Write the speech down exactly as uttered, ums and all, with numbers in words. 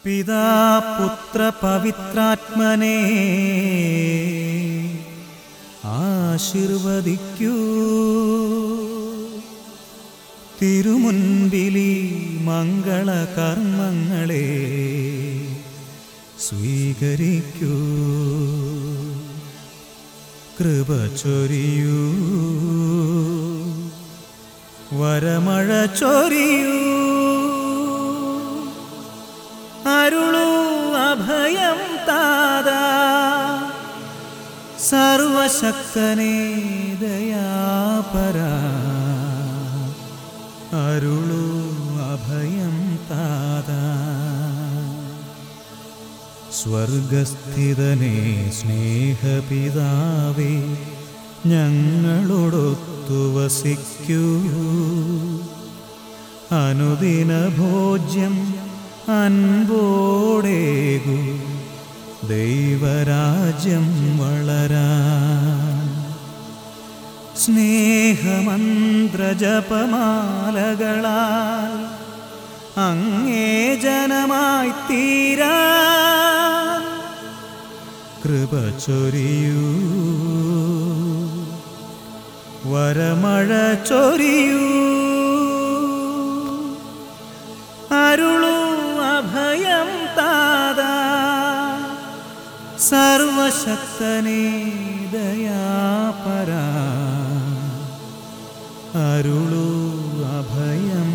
പിതാ പുത്ര പവിത്രാത്മനെ ആശീർവദിക്കൂ. തിരുമുൻപിലി മംഗളകർമ്മങ്ങളെ സ്വീകരിക്കൂ. കൃപ ചൊരിയൂ, വരമഴ ചൊരിയൂ. അരുളൂ അഭയം താതാ, സർവശക്തനേ ദയാപരാ. അരുളൂ അഭയം താതാ. സ്വർഗസ്ഥിതനേ സ്നേഹപിതാവേ, ഞങ്ങളോടൊത്തു വസിക്കൂ. അനുദിന ഭോജ്യം അൻപോടേകു, ദൈവരാജ്യം വളരാൻ. സ്നേഹമന്ത്രജപമാലകളാൽ അങ്ങേ ജനമായി തീരാൻ കൃപ ചൊരിയൂ, വരമഴ ചൊരിയൂ. അരുളൂ അഭയം താതാ, സർവശക്തനേ ദയാപരാ. അരുളൂ അഭയം